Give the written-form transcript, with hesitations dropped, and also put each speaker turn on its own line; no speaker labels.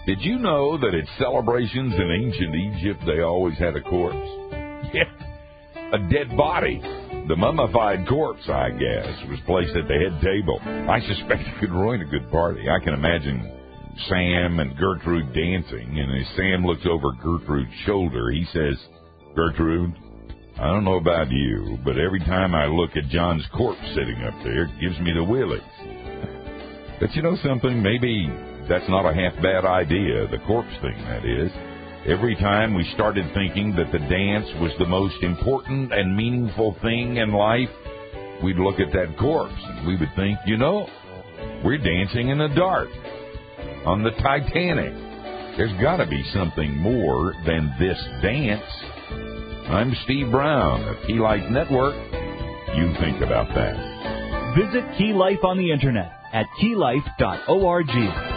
Did you know that at celebrations in ancient Egypt, they always had a corpse? Yeah, a dead body. The mummified corpse, I guess, was placed at the head table. I suspect it could ruin a good party. I can imagine Sam and Gertrude dancing, and as Sam looks over Gertrude's shoulder, he says, "Gertrude, I don't know about you, but every time I look at John's corpse sitting up there, it gives me the willies." But you know something? Maybe that's not a half-bad idea, the corpse thing, that is. Every time we started thinking that the dance was the most important and meaningful thing in life, we'd look at that corpse and we would think, you know, we're dancing in the dark on the Titanic. There's got to be something more than this dance. I'm Steve Brown of Key Life Network. You think about that.
Visit Key Life on the internet at keylife.org.